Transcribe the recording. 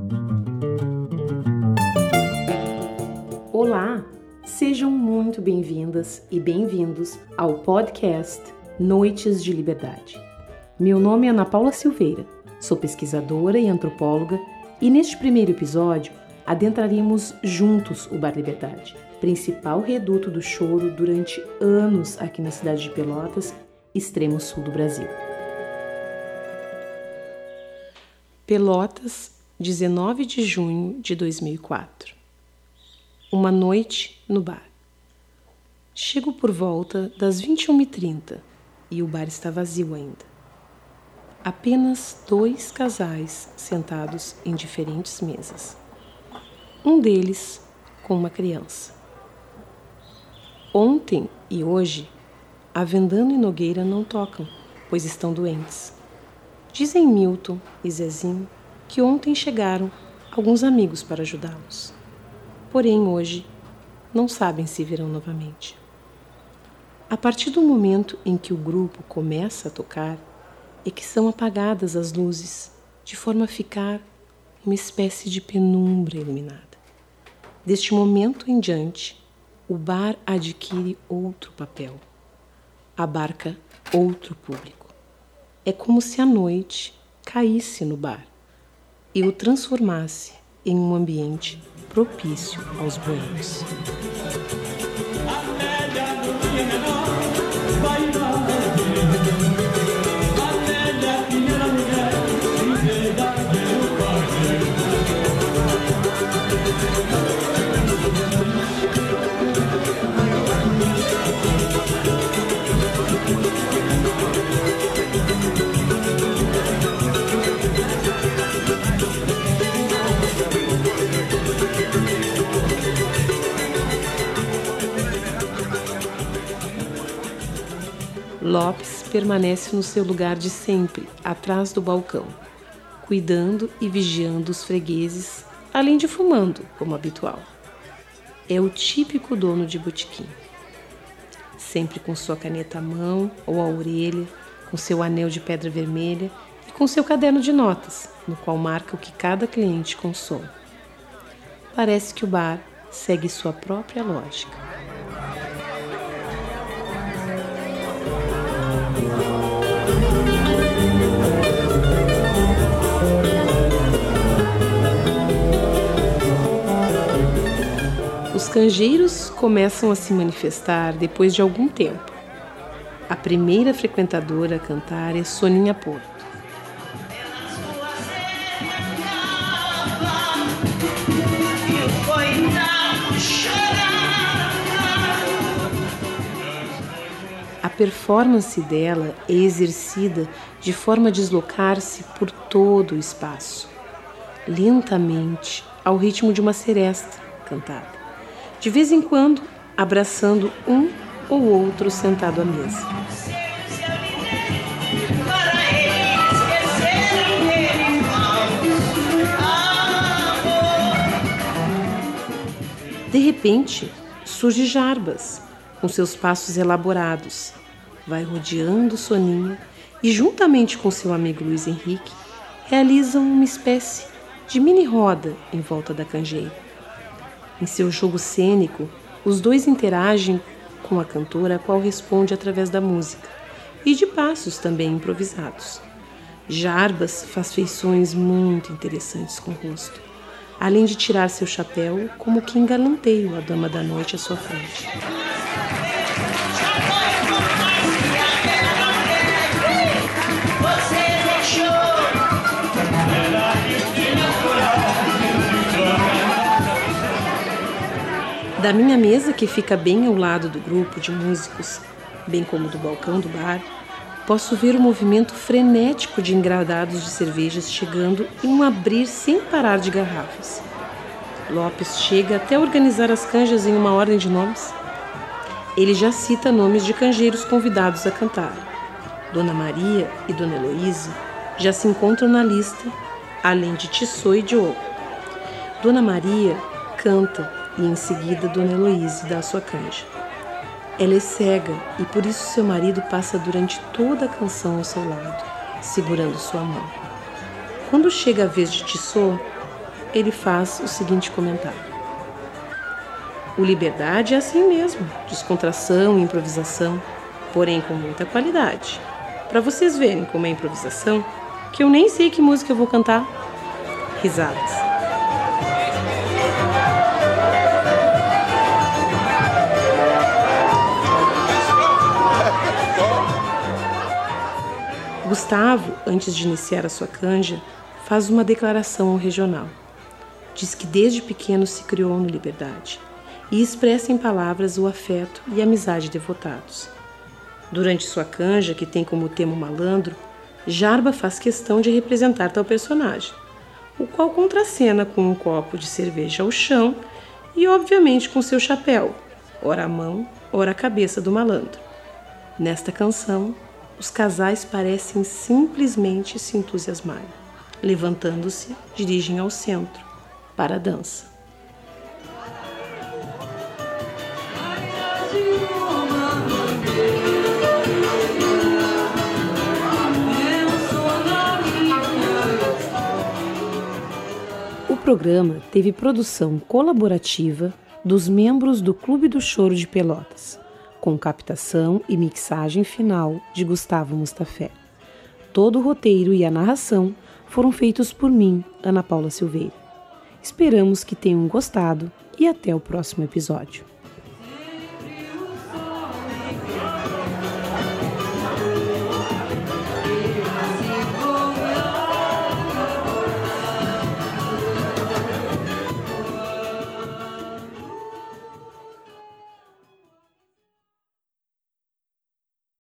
Olá, sejam muito bem-vindas e bem-vindos ao podcast Noites de Liberdade. Meu nome é Ana Paula Silveira, sou pesquisadora e antropóloga e neste primeiro episódio adentraremos juntos o Bar Liberdade, principal reduto do choro durante anos aqui na cidade de Pelotas, extremo sul do Brasil. Pelotas, 19 de junho de 2004. Uma noite no bar. Chego por volta das 21h30 e o bar está vazio ainda. Apenas 2 casais sentados em diferentes mesas. Um deles com uma criança. Ontem e hoje, Avendano e Nogueira não tocam, pois estão doentes. Dizem Milton e Zezinho que ontem chegaram alguns amigos para ajudá-los. Porém, hoje, não sabem se virão novamente. A partir do momento em que o grupo começa a tocar, é que são apagadas as luzes, de forma a ficar uma espécie de penumbra iluminada. Deste momento em diante, o bar adquire outro papel. Abarca outro público. É como se a noite caísse no bar e o transformasse em um ambiente propício aos boêmios. Lopes permanece no seu lugar de sempre, atrás do balcão, cuidando e vigiando os fregueses, além de fumando, como habitual. É o típico dono de botequim. Sempre com sua caneta à mão ou à orelha, com seu anel de pedra vermelha e com seu caderno de notas, no qual marca o que cada cliente consome. Parece que o bar segue sua própria lógica. Os canjeiros começam a se manifestar depois de algum tempo. A primeira frequentadora a cantar é Soninha Porto. A performance dela é exercida de forma a deslocar-se por todo o espaço, lentamente, ao ritmo de uma seresta cantada. De vez em quando, abraçando um ou outro sentado à mesa. De repente, surge Jarbas, com seus passos elaborados. Vai rodeando Soninha e, juntamente com seu amigo Luiz Henrique, realizam uma espécie de mini-roda em volta da canjeira. Em seu jogo cênico, os dois interagem com a cantora, a qual responde através da música, e de passos também improvisados. Jarbas faz feições muito interessantes com o rosto, além de tirar seu chapéu como que engalanteia a dama da noite à sua frente. Da minha mesa, que fica bem ao lado do grupo de músicos, bem como do balcão do bar, posso ver o movimento frenético de engradados de cervejas chegando em um abrir sem parar de garrafas. Lopes chega até organizar as canjas em uma ordem de nomes. Ele já cita nomes de canjeiros convidados a cantar. Dona Maria e Dona Heloísa já se encontram na lista, além de Tissot e Diogo. Dona Maria canta e em seguida Dona Heloísa dá a sua canja. Ela é cega e por isso seu marido passa durante toda a canção ao seu lado, segurando sua mão. Quando chega a vez de Tissot, ele faz o seguinte comentário: o Liberdade é assim mesmo, descontração e improvisação, porém com muita qualidade. Para vocês verem como é improvisação, que eu nem sei que música eu vou cantar. Risadas. Gustavo, antes de iniciar a sua canja, faz uma declaração ao regional. Diz que desde pequeno se criou no Liberdade e expressa em palavras o afeto e a amizade devotados. Durante sua canja, que tem como tema o malandro, Jarba faz questão de representar tal personagem, o qual contracena com um copo de cerveja ao chão e, obviamente, com seu chapéu, ora a mão, ora a cabeça do malandro. Nesta canção, os casais parecem simplesmente se entusiasmarem. Levantando-se, dirigem ao centro, para a dança. O programa teve produção colaborativa dos membros do Clube do Choro de Pelotas, com captação e mixagem final de Gustavo Mustafé. Todo o roteiro e a narração foram feitos por mim, Ana Paula Silveira. Esperamos que tenham gostado e até o próximo episódio.